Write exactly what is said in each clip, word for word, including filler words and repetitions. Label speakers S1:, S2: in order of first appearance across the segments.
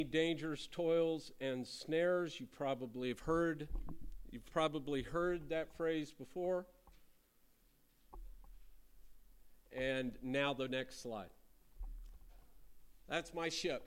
S1: Dangers, toils, and snares. You probably have heard, you've probably heard that phrase before. And now the next slide. That's my ship.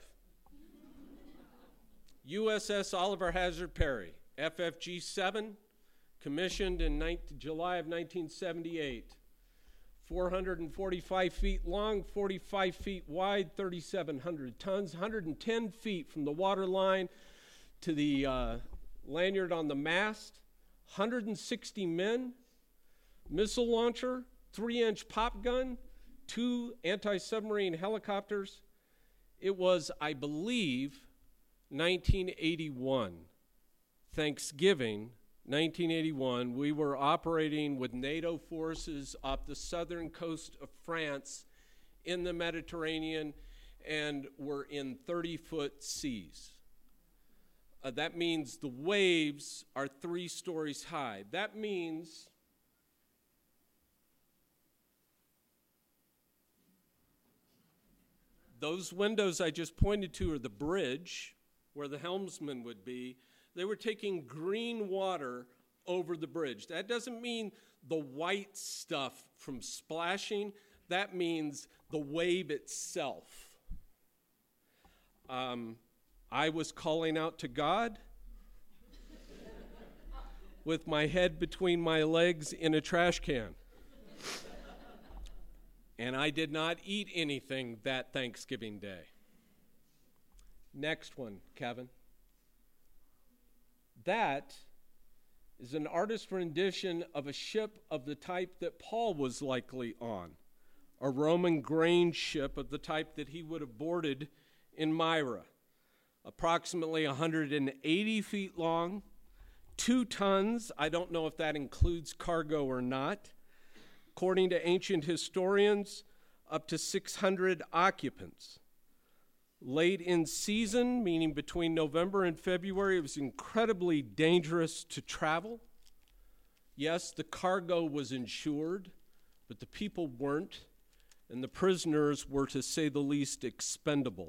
S1: U S S Oliver Hazard Perry, F F G seven, commissioned in July of nineteen seventy-eight. four hundred forty-five feet long, forty-five feet wide, thirty-seven hundred tons, one hundred ten feet from the water line to the uh, lanyard on the mast, one hundred sixty men, missile launcher, three-inch pop gun, two anti-submarine helicopters. It was, I believe, nineteen eighty-one, Thanksgiving, nineteen eighty-one, we were operating with NATO forces off the southern coast of France in the Mediterranean, and were in thirty-foot seas. Uh, that means the waves are three stories high. That means those windows I just pointed to are the bridge where the helmsman would be. They were taking green water over the bridge. That doesn't mean the white stuff from splashing. That means the wave itself. Um, I was calling out to God with my head between my legs in a trash can. And I did not eat anything that Thanksgiving Day. Next one, Kevin. That is an artist's rendition of a ship of the type that Paul was likely on, a Roman grain ship of the type that he would have boarded in Myra, approximately one hundred eighty feet long, two tons. I don't know if that includes cargo or not. According to ancient historians, up to six hundred occupants. Late in season, meaning between November and February, it was incredibly dangerous to travel. Yes, the cargo was insured, but the people weren't, and the prisoners were, to say the least, expendable.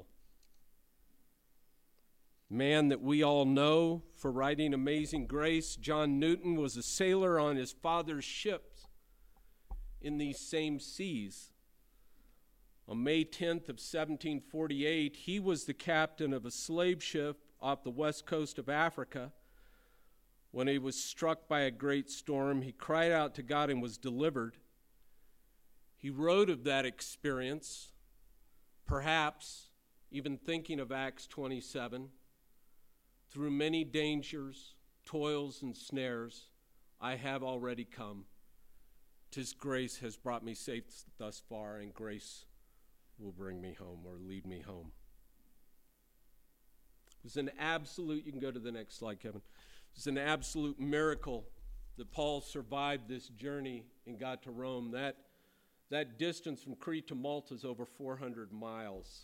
S1: Man that we all know for writing Amazing Grace, John Newton, was a sailor on his father's ships in these same seas. On May tenth of seventeen forty-eight, he was the captain of a slave ship off the west coast of Africa. When he was struck by a great storm, he cried out to God and was delivered. He wrote of that experience, perhaps even thinking of Acts twenty-seven. Through many dangers, toils, and snares, I have already come. 'Tis grace has brought me safe thus far, and grace will bring me home or lead me home. It was an absolute, you can go to the next slide, Kevin. It was an absolute miracle that Paul survived this journey and got to Rome. That, that distance from Crete to Malta is over four hundred miles.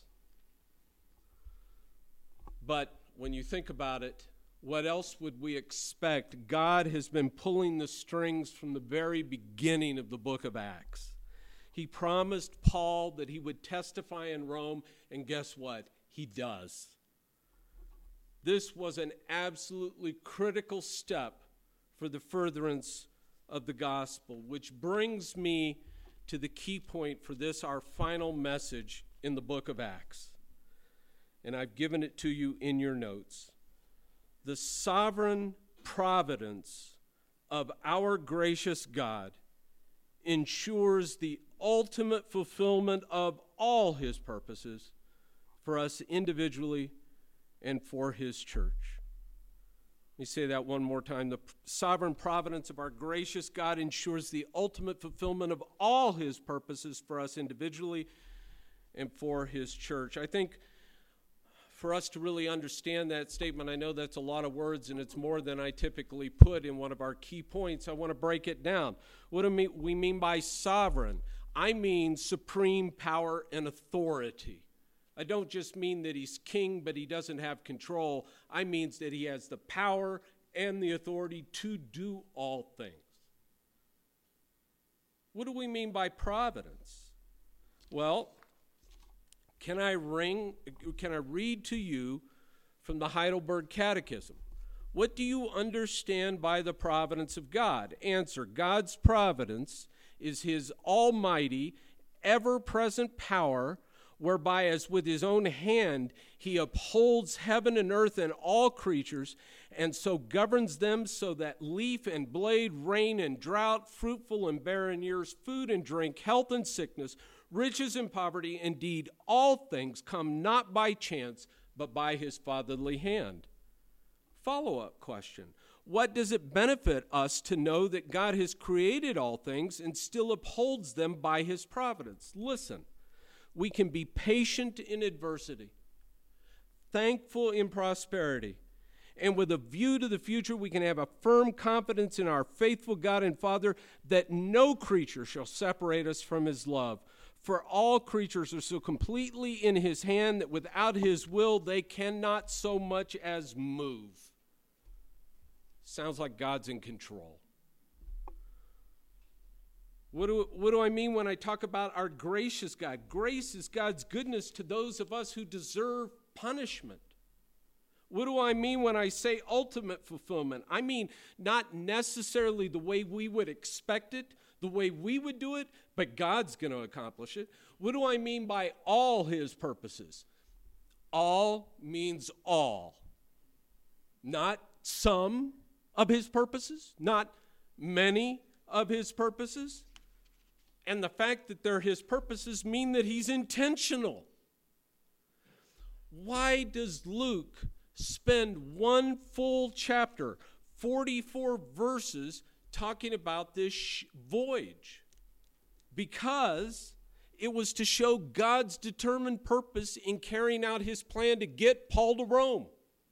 S1: But when you think about it, what else would we expect? God has been pulling the strings from the very beginning of the book of Acts. He promised Paul that he would testify in Rome, and guess what? He does. This was an absolutely critical step for the furtherance of the gospel, which brings me to the key point for this, our final message in the book of Acts. And I've given it to you in your notes. The sovereign providence of our gracious God ensures the ultimate fulfillment of all his purposes for us individually and for his church. Let me say that one more time. The sovereign providence of our gracious God ensures the ultimate fulfillment of all his purposes for us individually and for his church. I think for us to really understand that statement, I know that's a lot of words and it's more than I typically put in one of our key points. I want to break it down. What do we mean by sovereign? I mean supreme power and authority. I don't just mean that he's king, but he doesn't have control. I mean that he has the power and the authority to do all things. What do we mean by providence? Well, Can I ring, can I read to you from the Heidelberg Catechism. What do you understand by the providence of God? Answer, God's providence is his almighty, ever-present power, whereby as with his own hand he upholds heaven and earth and all creatures, and so governs them so that leaf and blade, rain and drought, fruitful and barren years, food and drink, health and sickness, riches and poverty, indeed all things come not by chance, but by his fatherly hand. Follow-up question. What does it benefit us to know that God has created all things and still upholds them by his providence? Listen, we can be patient in adversity, thankful in prosperity, and with a view to the future, we can have a firm confidence in our faithful God and Father that no creature shall separate us from his love. For all creatures are so completely in his hand that without his will, they cannot so much as move. Sounds like God's in control. What do, what do I mean when I talk about our gracious God? Grace is God's goodness to those of us who deserve punishment. What do I mean when I say ultimate fulfillment? I mean not necessarily the way we would expect it, the way we would do it, but God's going to accomplish it. What do I mean by all his purposes? All means all. Not some of his purposes, not many of his purposes. And the fact that they're his purposes mean that he's intentional. Why does Luke spend one full chapter, forty-four verses, talking about this sh- voyage? Because it was to show God's determined purpose in carrying out his plan to get Paul to Rome.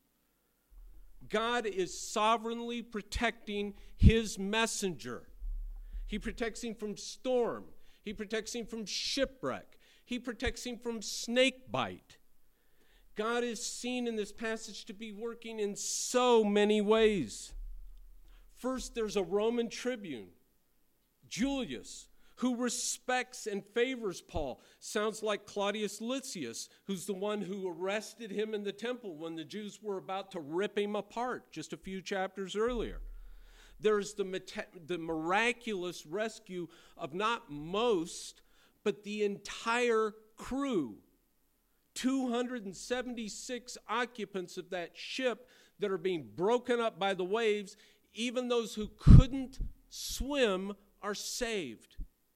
S1: God is sovereignly protecting his messenger. He protects him from storm. He protects him from shipwreck. He protects him from snake bite. God is seen in this passage to be working in so many ways. First, there's a Roman tribune, Julius, who respects and favors Paul. Sounds like Claudius Lysias, who's the one who arrested him in the temple when the Jews were about to rip him apart just a few chapters earlier. There's the, the miraculous rescue of not most, but the entire crew. two hundred seventy-six occupants of that ship that are being broken up by the waves. Even those who couldn't swim are saved.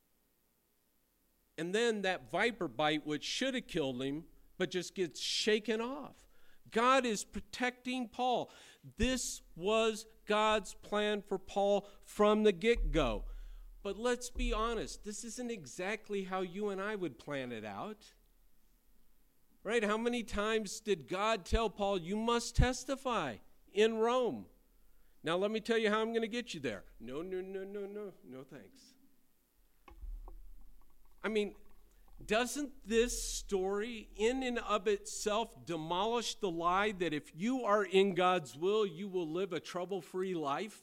S1: And then that viper bite, which should have killed him, but just gets shaken off. God is protecting Paul. This was God's plan for Paul from the get-go. But let's be honest, this isn't exactly how you and I would plan it out. Right? How many times did God tell Paul, you must testify in Rome? Now let me tell you how I'm going to get you there. No, no, no, no, no, no thanks. I mean, doesn't this story in and of itself demolish the lie that if you are in God's will, you will live a trouble-free life?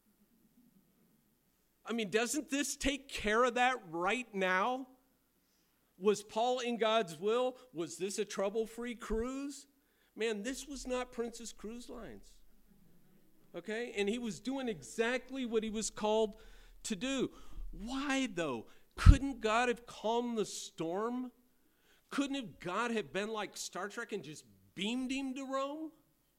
S1: I mean, doesn't this take care of that right now? Was Paul in God's will? Was this a trouble-free cruise? Man, this was not Princess Cruise Lines. Okay? And he was doing exactly what he was called to do. Why, though? Couldn't God have calmed the storm? Couldn't have God have been like Star Trek and just beamed him to Rome?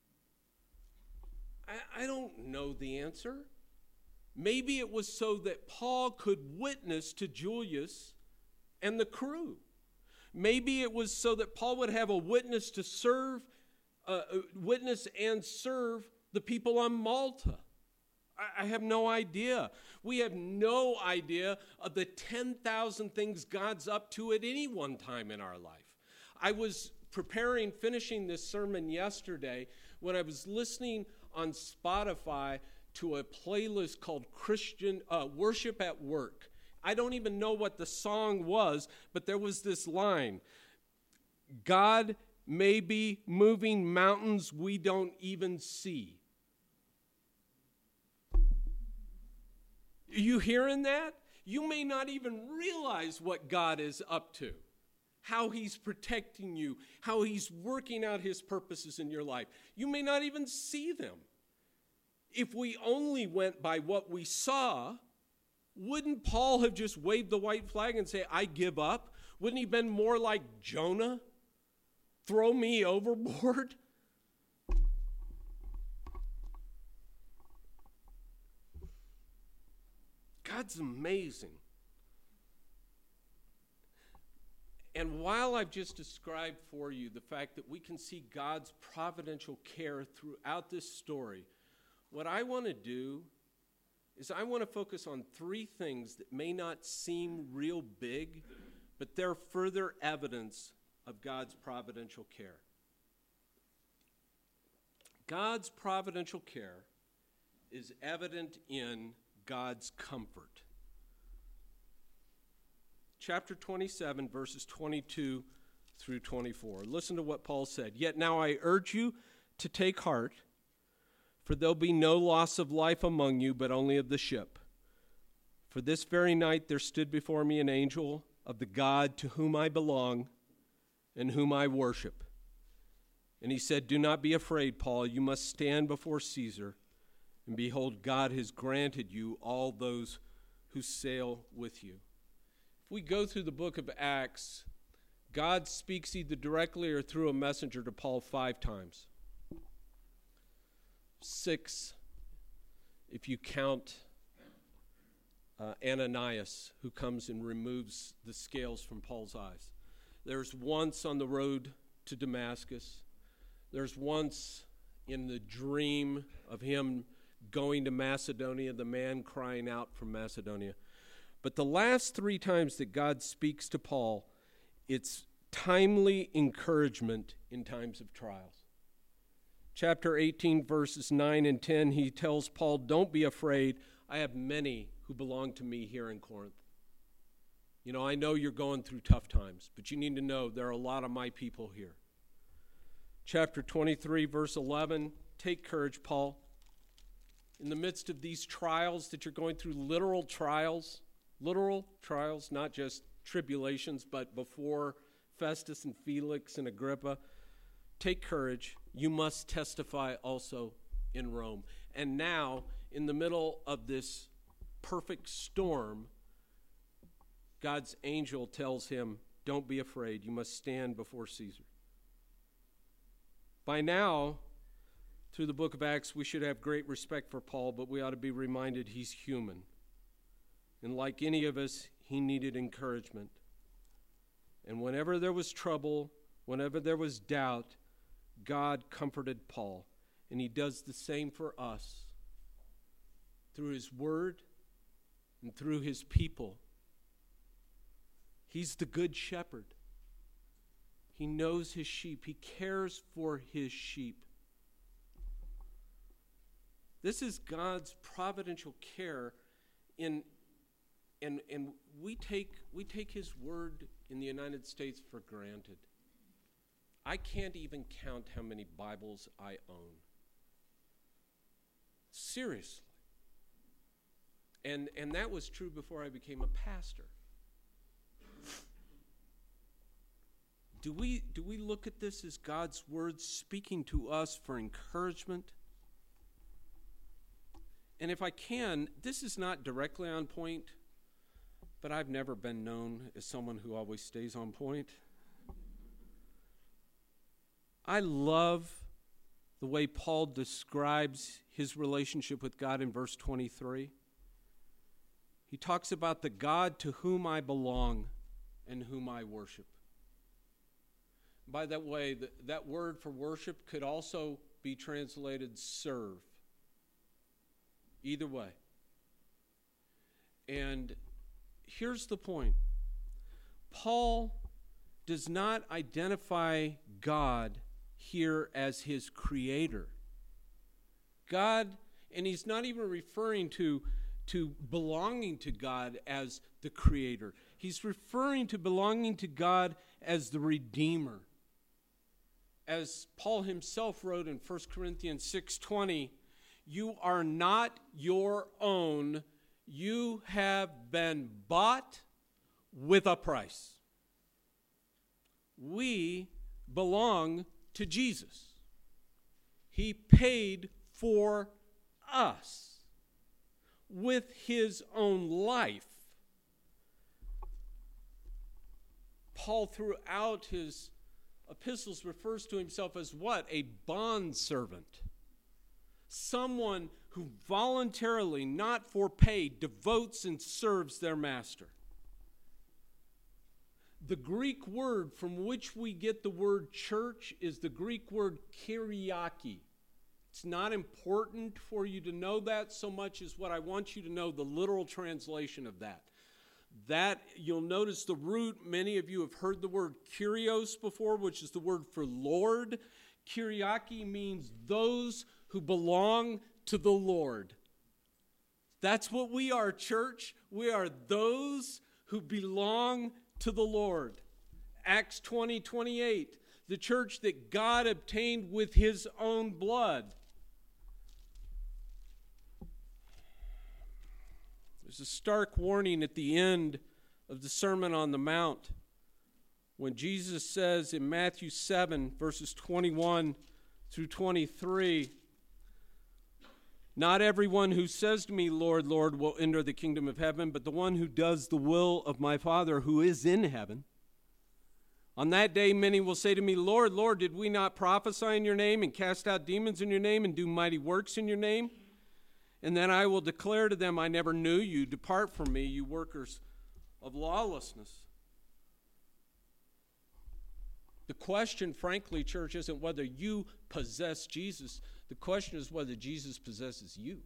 S1: I, I don't know the answer. Maybe it was so that Paul could witness to Julius and the crew. Maybe it was so that Paul would have a witness to serve, uh, witness and serve the people on Malta. I have no idea. We have no idea of the ten thousand things God's up to at any one time in our life. I was preparing, finishing this sermon yesterday when I was listening on Spotify to a playlist called Christian uh, Worship at Work. I don't even know what the song was, but there was this line, God may be moving mountains we don't even see. Are you hearing that? You may not even realize what God is up to. how he's protecting you, how he's working out his purposes in your life. You may not even see them. If we only went by what we saw, wouldn't Paul have just waved the white flag and say, I give up? Wouldn't he have been more like Jonah? Throw me overboard? God's amazing. And while I've just described for you the fact that we can see God's providential care throughout this story, what I want to do is I want to focus on three things that may not seem real big, but they're further evidence of God's providential care. God's providential care is evident in God's comfort. Chapter twenty-seven, verses twenty-two through twenty-four. Listen to what Paul said. Yet now I urge you to take heart, for there'll be no loss of life among you, but only of the ship. For this very night there stood before me an angel of the God to whom I belong and whom I worship. And he said, do not be afraid, Paul. You must stand before Caesar. And behold, God has granted you all those who sail with you. If we go through the book of Acts, God speaks either directly or through a messenger to Paul five times. Six, if you count uh, Ananias, who comes and removes the scales from Paul's eyes. There's once on the road to Damascus. There's once in the dream of him going to Macedonia, the man crying out from Macedonia. But the last three times that God speaks to Paul, it's timely encouragement in times of trials. Chapter eighteen, verses nine and ten, he tells Paul, don't be afraid. I have many who belong to me here in Corinth. You know, I know you're going through tough times, but you need to know there are a lot of my people here. Chapter twenty-three, verse eleven, take courage, Paul. In the midst of these trials that you're going through, literal trials, literal trials, not just tribulations, but before Festus and Felix and Agrippa, take courage. You must testify also in Rome. And now, in the middle of this perfect storm, God's angel tells him, don't be afraid. You must stand before Caesar. By now, through the book of Acts, we should have great respect for Paul, but we ought to be reminded he's human. And like any of us, he needed encouragement. And whenever there was trouble, whenever there was doubt, God comforted Paul. And he does the same for us through his word and through his people. He's the good shepherd. He knows his sheep. He cares for his sheep. This is God's providential care in and and we take we take his word in the United States for granted. I can't even count how many Bibles I own. Seriously. And and that was true before I became a pastor. Do we do we look at this as God's word speaking to us for encouragement? And if I can, this is not directly on point, but I've never been known as someone who always stays on point. I love the way Paul describes his relationship with God in verse twenty-three. He talks about the God to whom I belong and whom I worship. By that way, the, that word for worship could also be translated serve. Either way. And here's the point. Paul does not identify God here as his creator. God, and he's not even referring to, to belonging to God as the creator. He's referring to belonging to God as the redeemer. As Paul himself wrote in First Corinthians six twenty, you are not your own. You have been bought with a price. we belong to Jesus. He paid for us with his own life. Paul, throughout his epistles, refers to himself as what? A bondservant. Someone who voluntarily, not for pay, devotes and serves their master. The Greek word from which we get the word church is the Greek word kyriaki. It's not important for you to know that so much as what I want you to know, the literal translation of that. That, you'll notice the root, many of you have heard the word kyrios before, which is the word for Lord. Kyriaki means those who belong to the Lord. That's what we are, church. We are those who belong to the Lord. Acts twenty, twenty-eight, the church that God obtained with his own blood. There's a stark warning at the end of the Sermon on the Mount when Jesus says in Matthew seven, verses twenty-one through twenty-three, "Not everyone who says to me, 'Lord, Lord,' will enter the kingdom of heaven, but the one who does the will of my Father who is in heaven. On that day many will say to me, 'Lord, Lord, did we not prophesy in your name and cast out demons in your name and do mighty works in your name?' And then I will declare to them, 'I never knew you. Depart from me, you workers of lawlessness.'" The question, frankly, church, isn't whether you possess Jesus. The question is whether Jesus possesses you.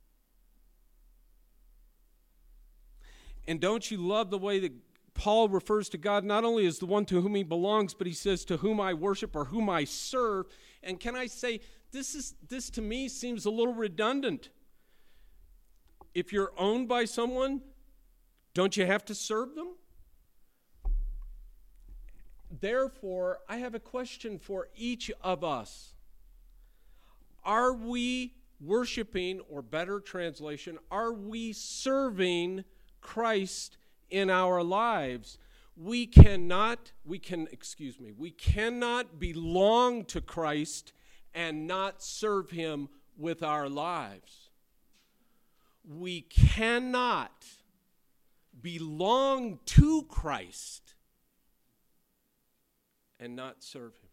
S1: And don't you love the way that Paul refers to God not only as the one to whom he belongs, but he says, "to whom I worship," or "whom I serve." And can I say, this is this to me seems a little redundant. If you're owned by someone, don't you have to serve them? Therefore, I have a question for each of us. Are we worshiping, or better translation, are we serving Christ in our lives? We cannot, we can, excuse me, we cannot belong to Christ and not serve him with our lives. We cannot belong to Christ and not serve him.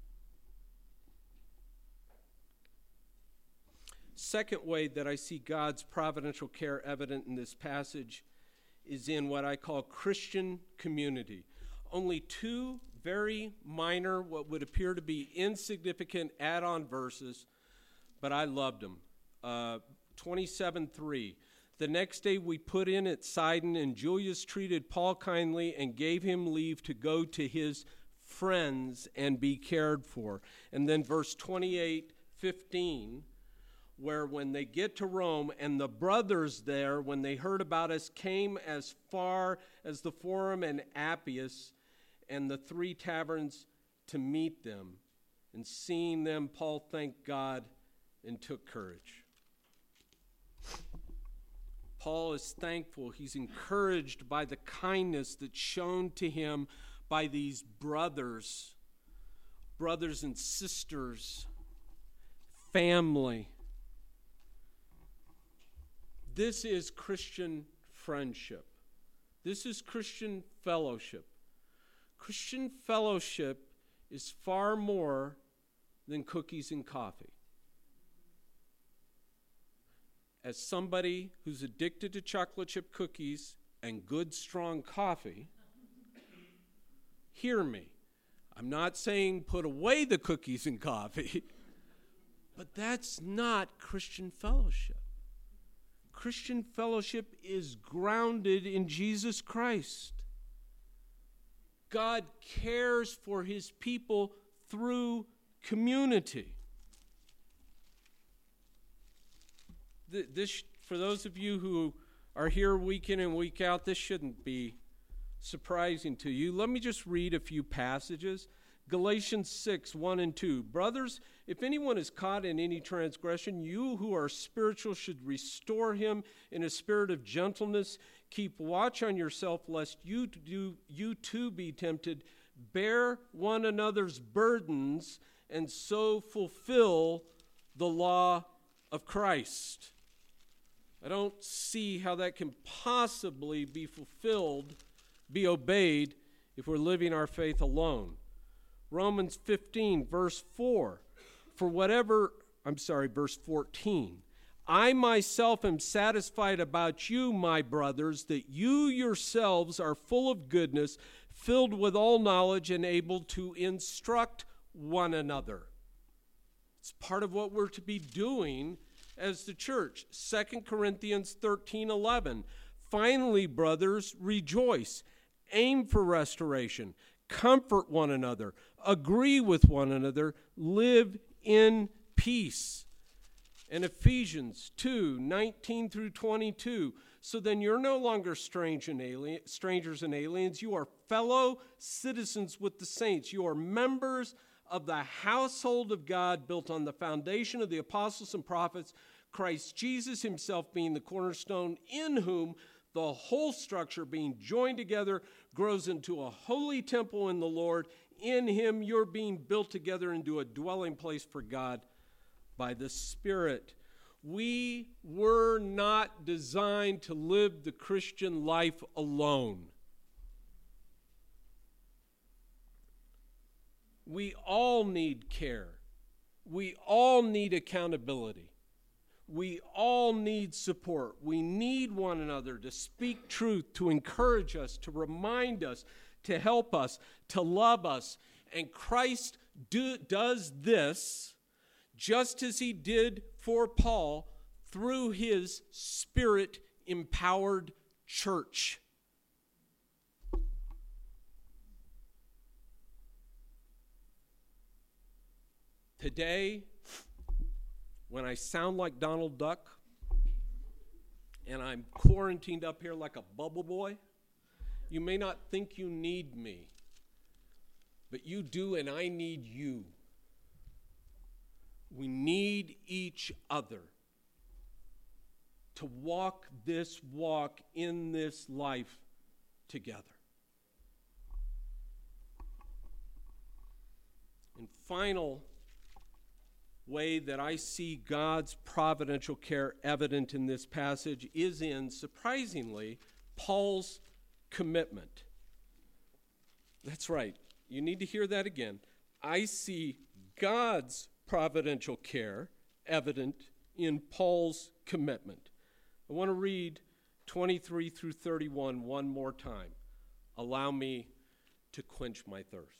S1: Second way that I see God's providential care evident in this passage is in what I call Christian community. Only two very minor, what would appear to be insignificant add-on verses, but I loved them. Uh, twenty-seven three. "The next day we put in at Sidon, and Julius treated Paul kindly and gave him leave to go to his friends and be cared for." And then verse twenty-eight fifteen, where when they get to Rome, and the brothers there, when they heard about us, came as far as the Forum and Appius and the three taverns to meet them. And seeing them, Paul thanked God and took courage. Paul is thankful. He's encouraged by the kindness that's shown to him by these brothers, brothers and sisters, family. This is Christian friendship. This is Christian fellowship. Christian fellowship is far more than cookies and coffee. As somebody who's addicted to chocolate chip cookies and good strong coffee, hear me. I'm not saying put away the cookies and coffee, but that's not Christian fellowship. Christian fellowship is grounded in Jesus Christ. God cares for his people through community. This, for those of you who are here week in and week out, this shouldn't be surprising to you. Let me just read a few passages. Galatians six, one and two. "Brothers, if anyone is caught in any transgression, you who are spiritual should restore him in a spirit of gentleness. Keep watch on yourself, lest you, do, you too be tempted. bear one another's burdens, and so fulfill the law of Christ. I don't see how that can possibly be fulfilled, be obeyed, if we're living our faith alone. Romans fifteen, verse four. For whatever, I'm sorry, verse fourteen. I myself am satisfied about you, my brothers, that you yourselves are full of goodness, filled with all knowledge, and able to instruct one another. It's part of what we're to be doing as the church. Second Corinthians thirteen eleven. Finally, brothers, rejoice. Aim for restoration. Comfort one another. Agree with one another. Live in peace. And Ephesians two nineteen through twenty-two. So then you're no longer strange and alien, strangers and aliens. You are fellow citizens with the saints. You are members of the household of God, built on the foundation of the apostles and prophets, Christ Jesus himself being the cornerstone, in whom the whole structure being joined together grows into a holy temple in the Lord. In him you're being built together into a dwelling place for God by the Spirit. We were not designed to live the Christian life alone. We all need care. We all need accountability. We all need support. We need one another to speak truth, to encourage us, to remind us, to help us, to love us. And Christ do, does this just as he did for Paul through his Spirit-empowered church. Today, when I sound like Donald Duck and I'm quarantined up here like a bubble boy, you may not think you need me, but you do, and I need you. We need each other to walk this walk in this life together. And final way that I see God's providential care evident in this passage is in, surprisingly, Paul's commitment. That's right. You need to hear that again. I see God's providential care evident in Paul's commitment. I want to read twenty-three through thirty-one one more time. Allow me to quench my thirst.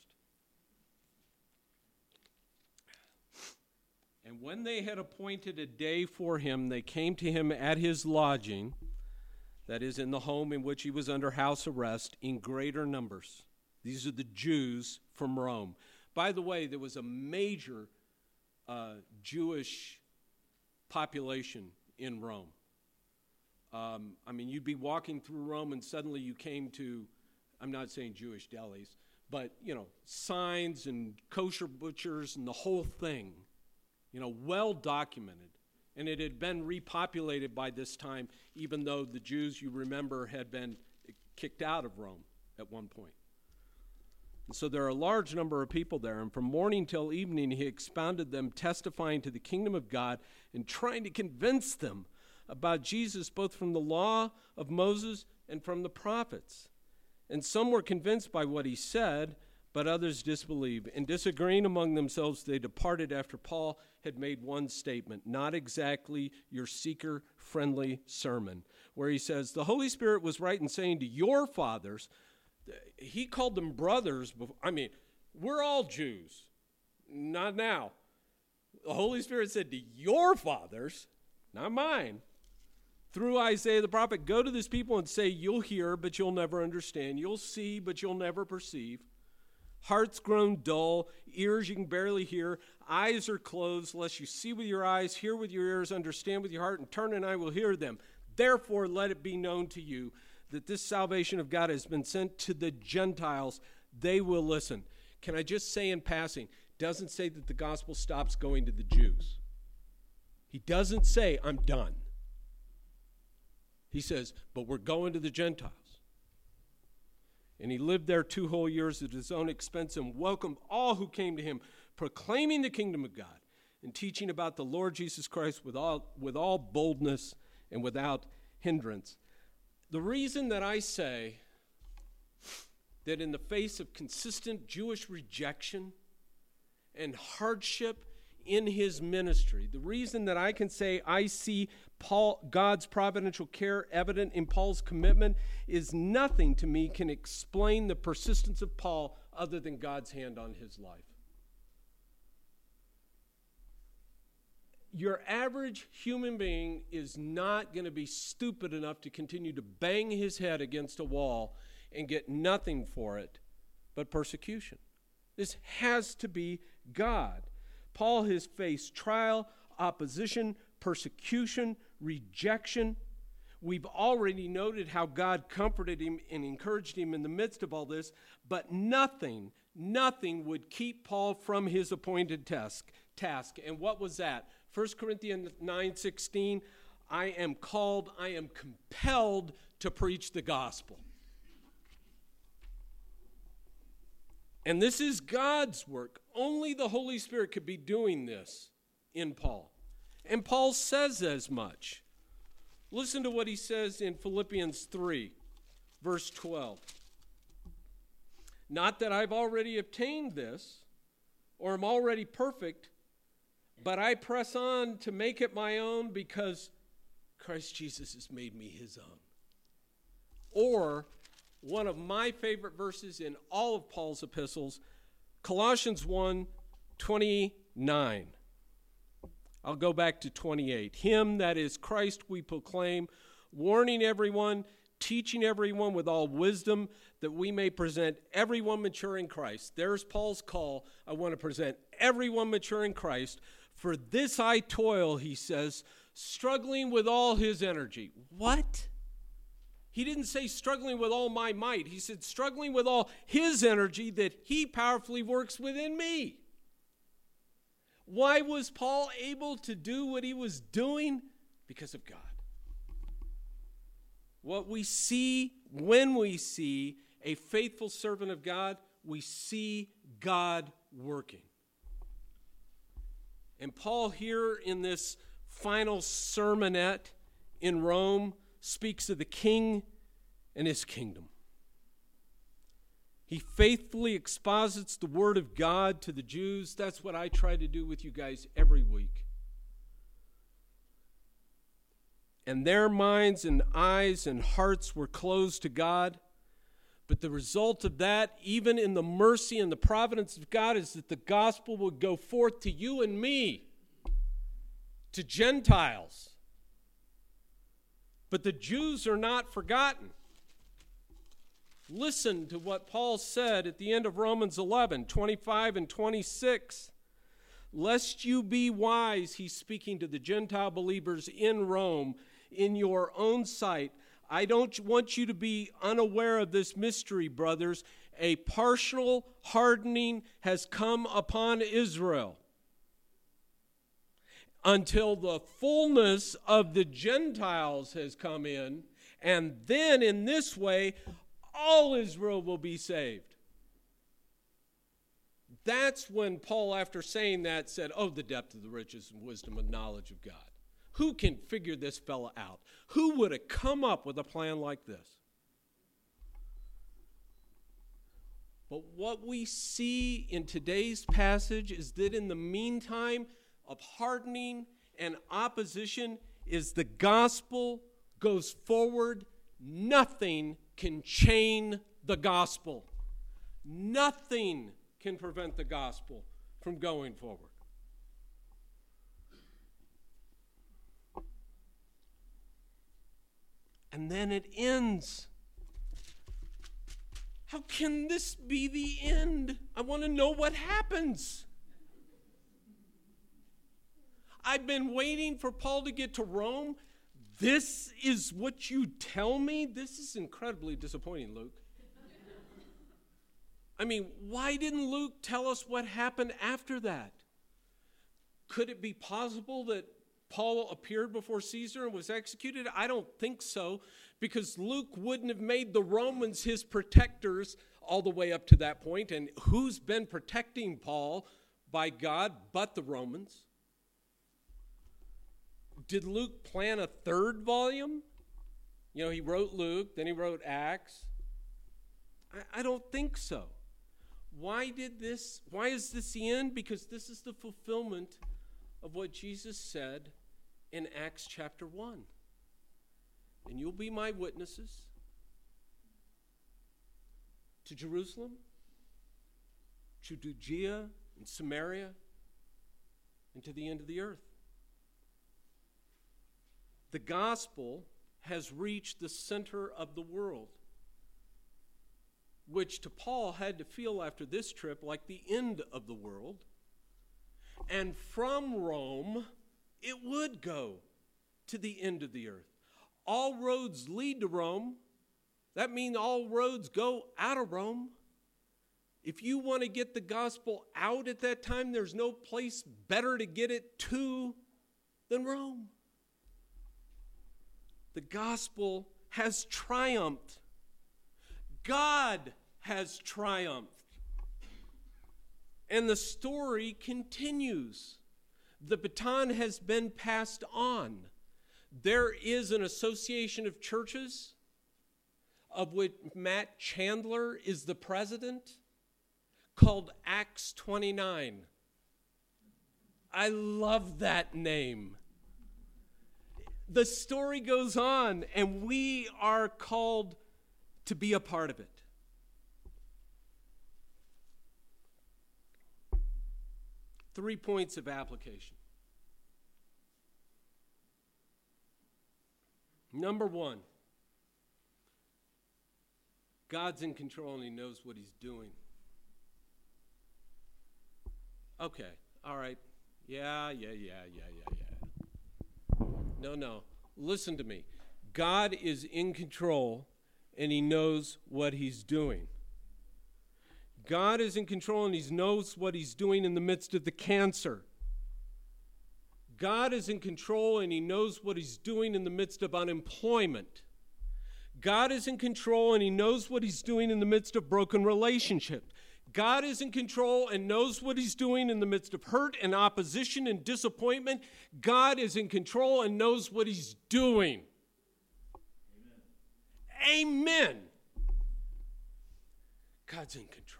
S1: And when they had appointed a day for him, they came to him at his lodging, that is, in the home in which he was under house arrest, in greater numbers. These are the Jews from Rome. By the way, there was a major uh, Jewish population in Rome. Um, I mean, you'd be walking through Rome and suddenly you came to, I'm not saying Jewish delis, but, you know, signs and kosher butchers and the whole thing. You know, well documented. And it had been repopulated by this time, even though the Jews, you remember, had been kicked out of Rome at one point. And so there are a large number of people there. And from morning till evening, he expounded them, testifying to the kingdom of God and trying to convince them about Jesus, both from the law of Moses and from the prophets. And some were convinced by what he said, but others disbelieved. And disagreeing among themselves, they departed after Paul had made one statement, not exactly your seeker-friendly sermon, where he says, the Holy Spirit was right in saying to your fathers, he called them brothers. Before, I mean, we're all Jews. Not now. The Holy Spirit said to your fathers, not mine, through Isaiah the prophet, go to this people and say, you'll hear, but you'll never understand. You'll see, but you'll never perceive. Hearts grown dull, ears you can barely hear, eyes are closed, lest you see with your eyes, hear with your ears, understand with your heart, and turn and I will hear them. Therefore let it be known to you that this salvation of God has been sent to the Gentiles. They will listen. Can I just say in passing, doesn't say that the gospel stops going to the Jews. He doesn't say, I'm done. He says, but we're going to the Gentiles. And he lived there two whole years at his own expense and welcomed all who came to him, proclaiming the kingdom of God and teaching about the Lord Jesus Christ with all, with all boldness and without hindrance. The reason that I say that in the face of consistent Jewish rejection and hardship in his ministry, the reason that I can say I see Paul, God's providential care evident in Paul's commitment is nothing to me can explain the persistence of Paul other than God's hand on his life. Your average human being is not going to be stupid enough to continue to bang his head against a wall and get nothing for it but persecution. This has to be God. Paul has faced trial, opposition, persecution, rejection. We've already noted how God comforted him and encouraged him in the midst of all this, but nothing, nothing would keep Paul from his appointed task. task. And what was that? First Corinthians nine sixteen, I am called, I am compelled to preach the gospel. And this is God's work. Only the Holy Spirit could be doing this in Paul. And Paul says as much. Listen to what he says in Philippians three, verse twelve. Not that I've already obtained this, or am already perfect, but I press on to make it my own because Christ Jesus has made me his own. Or one of my favorite verses in all of Paul's epistles, Colossians one twenty-nine. I'll go back to twenty-eight. Him, that is Christ, we proclaim, warning everyone, teaching everyone with all wisdom, that we may present everyone mature in Christ. There's Paul's call. I want to present everyone mature in Christ. For this I toil, he says, struggling with all his energy. What? He didn't say struggling with all my might. He said struggling with all his energy that he powerfully works within me. Why was Paul able to do what he was doing? Because of God. What we see when we see a faithful servant of God, we see God working. And Paul here in this final sermonette in Rome speaks of the king and his kingdom. He faithfully exposits the word of God to the Jews. That's what I try to do with you guys every week. And their minds and eyes and hearts were closed to God. But the result of that, even in the mercy and the providence of God, is that the gospel would go forth to you and me, to Gentiles. But the Jews are not forgotten. Listen to what Paul said at the end of Romans eleven, twenty-five and twenty-six. Lest you be wise, he's speaking to the Gentile believers in Rome, in your own sight. I don't want you to be unaware of this mystery, brothers. A partial hardening has come upon Israel until the fullness of the Gentiles has come in, and then in this way, all Israel will be saved. That's when Paul, after saying that, said, oh, the depth of the riches and wisdom and knowledge of God. Who can figure this fella out? Who would have come up with a plan like this? But what we see in today's passage is that in the meantime of hardening and opposition is the gospel goes forward. Nothing can chain the gospel. Nothing can prevent the gospel from going forward. And then it ends. How can this be the end? I want to know what happens. I've been waiting for Paul to get to Rome. This is what you tell me? This is incredibly disappointing, Luke. I mean, why didn't Luke tell us what happened after that? Could it be possible that Paul appeared before Caesar and was executed? I don't think so, because Luke wouldn't have made the Romans his protectors all the way up to that point. And who's been protecting Paul by God but the Romans? Did Luke plan a third volume? You know, he wrote Luke, then he wrote Acts. I, I don't think so. Why did this, why is this the end? Because this is the fulfillment of what Jesus said in Acts chapter one. And you'll be my witnesses to Jerusalem, to Judea and Samaria, and to the end of the earth. The gospel has reached the center of the world, which to Paul had to feel after this trip like the end of the world. And from Rome, it would go to the end of the earth. All roads lead to Rome. That means all roads go out of Rome. If you want to get the gospel out at that time, there's no place better to get it to than Rome. The gospel has triumphed. God has triumphed. And the story continues. The baton has been passed on. There is an association of churches of which Matt Chandler is the president, called Acts twenty-nine. I love that name. The story goes on, and we are called to be a part of it. Three points of application. Number one, God's in control and he knows what he's doing. Okay, all right. Yeah, yeah, yeah, yeah, yeah, yeah. No, no. Listen to me. God is in control and he knows what he's doing. God is in control and he knows what he's doing in the midst of the cancer. God is in control and he knows what he's doing in the midst of unemployment. God is in control and he knows what he's doing in the midst of broken relationships. God is in control and knows what he's doing in the midst of hurt and opposition and disappointment. God is in control and knows what he's doing. Amen. Amen. God's in control.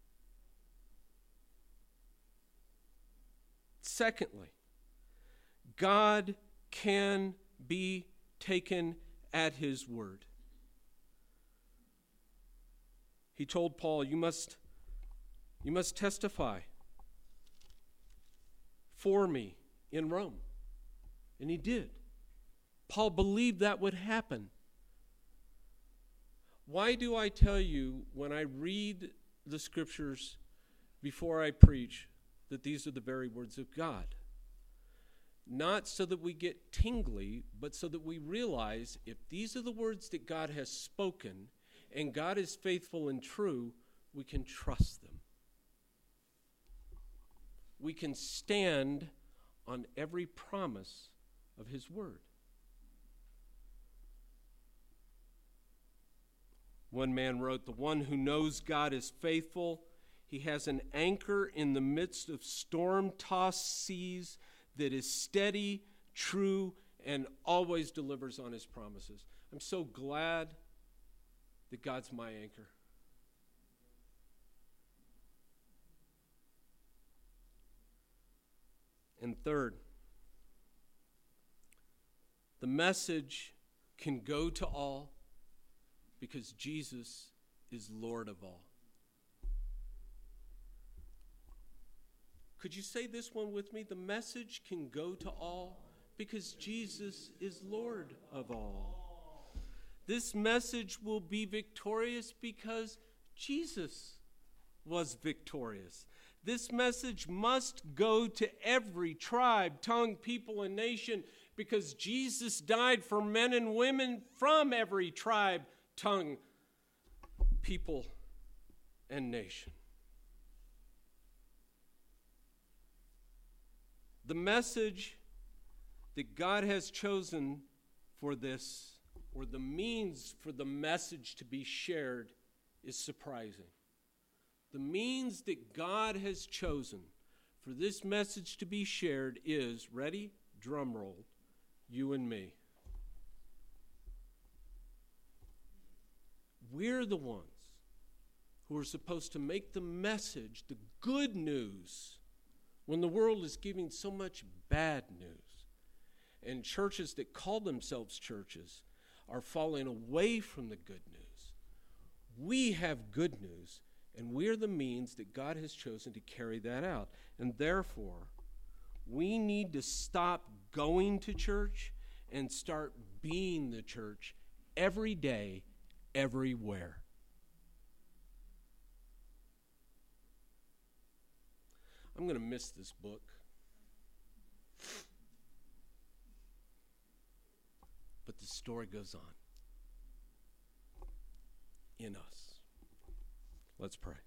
S1: Secondly, God can be taken at his word. He told Paul, you must, you must testify for me in Rome. And he did. Paul believed that would happen. Why do I tell you when I read the scriptures before I preach that these are the very words of God? Not so that we get tingly, but so that we realize if these are the words that God has spoken and God is faithful and true, we can trust them. We can stand on every promise of his word. One man wrote, the one who knows God is faithful, he has an anchor in the midst of storm-tossed seas that is steady, true, and always delivers on his promises. I'm so glad that God's my anchor. And third, the message can go to all because Jesus is Lord of all. Could you say this one with me? The message can go to all because Jesus is Lord of all. This message will be victorious because Jesus was victorious. This message must go to every tribe, tongue, people, and nation because Jesus died for men and women from every tribe, tongue, people, and nation. The message that God has chosen for this, or the means for the message to be shared, is surprising. The means that God has chosen for this message to be shared is, ready? Drum roll, you and me. We're the ones who are supposed to make the message, the good news, when the world is giving so much bad news. And churches that call themselves churches are falling away from the good news. We have good news, and we're the means that God has chosen to carry that out. And therefore, we need to stop going to church and start being the church every day, everywhere. I'm going to miss this book. But the story goes on in us. Let's pray.